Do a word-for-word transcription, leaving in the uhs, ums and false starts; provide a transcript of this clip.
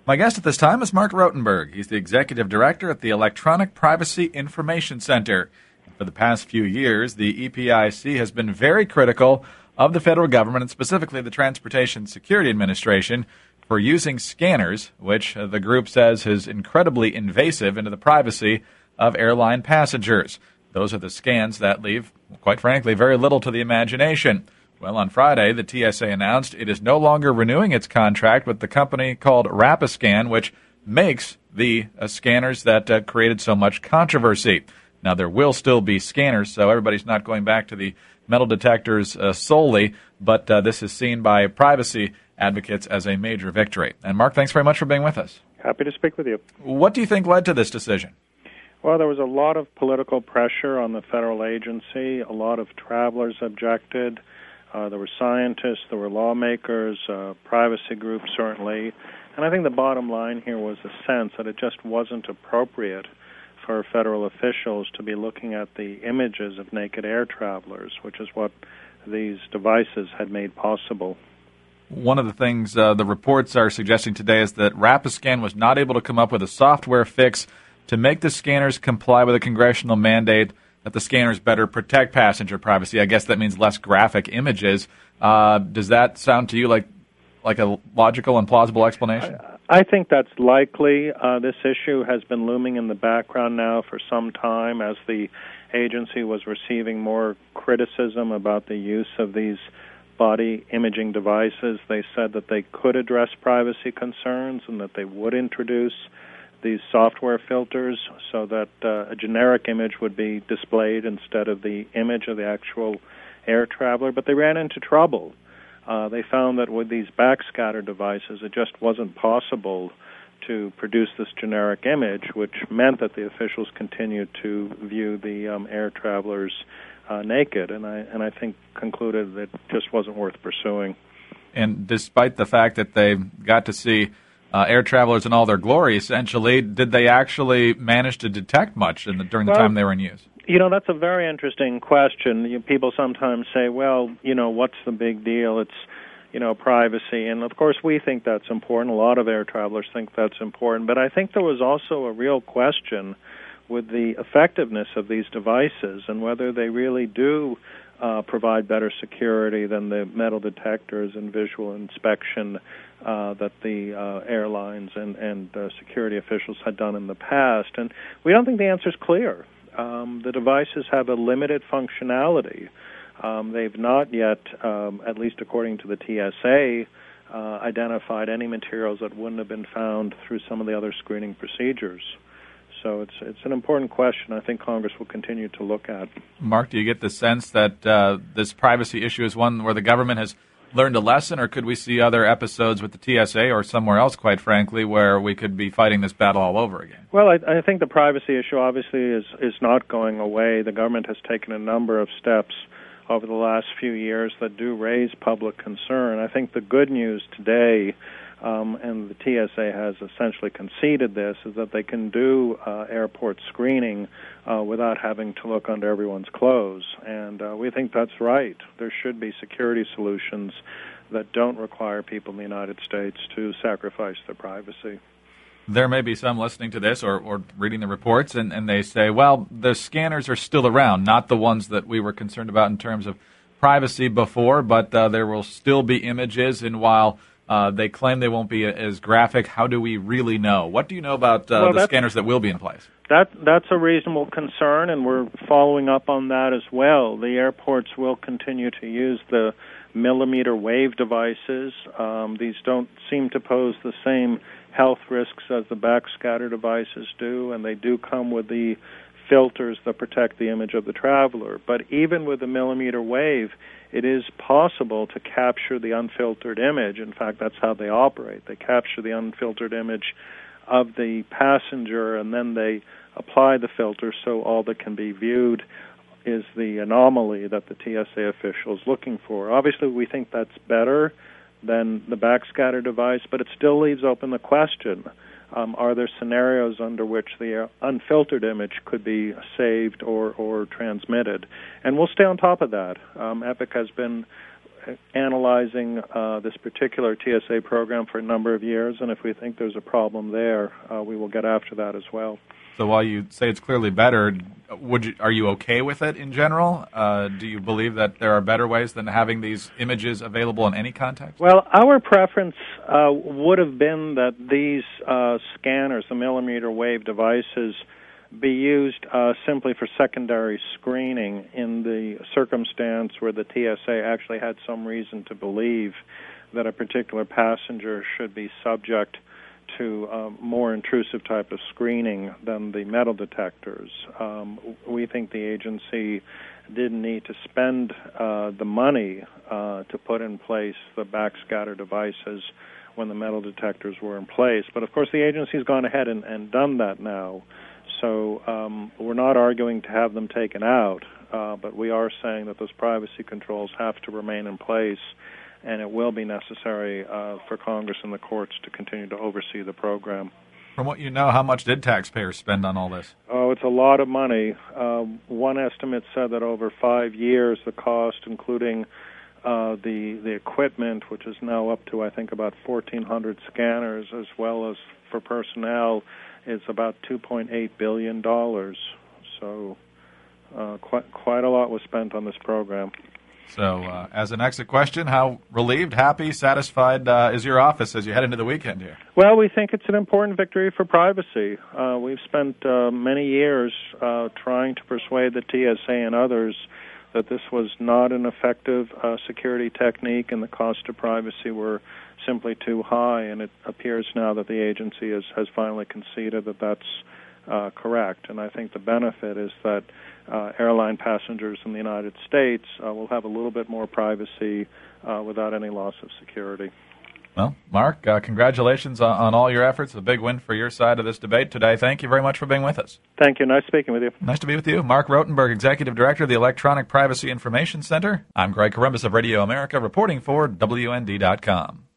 My guest at this time is Mark Rotenberg. He's the executive director at the Electronic Privacy Information Center. For the past few years, the E P I C has been very critical of the federal government and specifically the Transportation Security Administration for using scanners, which uh, the group says is incredibly invasive into the privacy of airline passengers. Those are the scans that leave, quite frankly, very little to the imagination. Well, on Friday, the T S A announced it is no longer renewing its contract with the company called Rapiscan, which makes the uh, scanners that uh, created so much controversy. Now, there will still be scanners, so everybody's not going back to the metal detectors uh, solely, but uh, this is seen by privacy advocates as a major victory. And, Mark, thanks very much for being with us. Happy to speak with you. What do you think led to this decision? Well, there was a lot of political pressure on the federal agency. A lot of travelers objected. Uh, there were scientists, there were lawmakers, uh, privacy groups certainly. And I think the bottom line here was a sense that it just wasn't appropriate for federal officials to be looking at the images of naked air travelers, which is what these devices had made possible. One of the things uh, the reports are suggesting today is that Rapiscan was not able to come up with a software fix to make the scanners comply with a congressional mandate that the scanners better protect passenger privacy. I guess that means less graphic images. Uh, does that sound to you like like a logical and plausible explanation? I, I think that's likely. Uh, this issue has been looming in the background now for some time as the agency was receiving more criticism about the use of these body imaging devices. They said that they could address privacy concerns and that they would introduce these software filters so that uh, a generic image would be displayed instead of the image of the actual air traveler. But they ran into trouble. Uh, they found that with these backscatter devices, it just wasn't possible to produce this generic image, which meant that the officials continued to view the um, air travelers uh, naked, and I and I think concluded that it just wasn't worth pursuing. And despite the fact that they got to see Uh, air travelers in all their glory, essentially, did they actually manage to detect much in the, during the well, time they were in use? You know, that's a very interesting question. You, people sometimes say, well, you know, what's the big deal? It's, you know, privacy. And, of course, we think that's important. A lot of air travelers think that's important. But I think there was also a real question with the effectiveness of these devices and whether they really do uh, provide better security than the metal detectors and visual inspection Uh, that the uh, airlines and, and uh, security officials had done in the past. And we don't think the answer is clear. Um, the devices have a limited functionality. Um, they've not yet, um, at least according to the T S A, uh, identified any materials that wouldn't have been found through some of the other screening procedures. So it's it's an important question I think Congress will continue to look at. Mark, do you get the sense that uh, this privacy issue is one where the government has learned a lesson, or could we see other episodes with the T S A or somewhere else, quite frankly, where we could be fighting this battle all over again? Well, I, I think the privacy issue obviously is, is not going away. The government has taken a number of steps over the last few years that do raise public concern. I think the good news today, um, and the T S A has essentially conceded this, is that they can do uh, airport screening uh, without having to look under everyone's clothes. And uh, we think that's right. There should be security solutions that don't require people in the United States to sacrifice their privacy. There may be some listening to this or, or reading the reports, and, and they say, well, the scanners are still around, not the ones that we were concerned about in terms of privacy before, but uh, there will still be images, and while uh, they claim they won't be as graphic, how do we really know? What do you know about uh, well, the scanners that will be in place? That That's a reasonable concern, and we're following up on that as well. The airports will continue to use the millimeter wave devices. Um, these don't seem to pose the same health risks as the backscatter devices do, and they do come with the filters that protect the image of the traveler. But even with the millimeter wave, it is possible to capture the unfiltered image. In fact, that's how they operate. They capture the unfiltered image of the passenger, and then they apply the filter so all that can be viewed is the anomaly that the T S A official is looking for. Obviously, we think that's better than the backscatter device, but it still leaves open the question, um, are there scenarios under which the unfiltered image could be saved or, or transmitted? And we'll stay on top of that. Um, EPIC has been analyzing uh, this particular T S A program for a number of years, and if we think there's a problem there, uh, we will get after that as well. So while you say it's clearly better, would you, are you okay with it in general? Uh, do you believe that there are better ways than having these images available in any context? Well, our preference uh, would have been that these uh, scanners, the millimeter wave devices, be used uh, simply for secondary screening in the circumstance where the T S A actually had some reason to believe that a particular passenger should be subject to a more intrusive type of screening than the metal detectors. Um, we think the agency didn't need to spend uh, the money uh, to put in place the backscatter devices when the metal detectors were in place. But, of course, the agency's gone ahead and, and done that now. So um, we're not arguing to have them taken out, uh, but we are saying that those privacy controls have to remain in place, and it will be necessary uh, for Congress and the courts to continue to oversee the program. From what you know, how much did taxpayers spend on all this? Oh, it's a lot of money. Uh, one estimate said that over five years, the cost, including uh, the the equipment, which is now up to, I think, about fourteen hundred scanners, as well as for personnel, is about two point eight billion dollars. So uh, quite, quite a lot was spent on this program. So, uh, as an exit question, how relieved, happy, satisfied uh, is your office as you head into the weekend here? Well, we think it's an important victory for privacy. Uh, we've spent uh, many years uh, trying to persuade the T S A and others that this was not an effective uh, security technique and the cost of privacy were simply too high, and it appears now that the agency has, has finally conceded that that's uh, correct. And I think the benefit is that Uh, airline passengers in the United States uh, will have a little bit more privacy uh, without any loss of security. Well, Mark, uh, congratulations on, on all your efforts. A big win for your side of this debate today. Thank you very much for being with us. Thank you. Nice speaking with you. Nice to be with you. Mark Rotenberg, Executive Director of the Electronic Privacy Information Center. I'm Greg Corombos of Radio America, reporting for W N D dot com.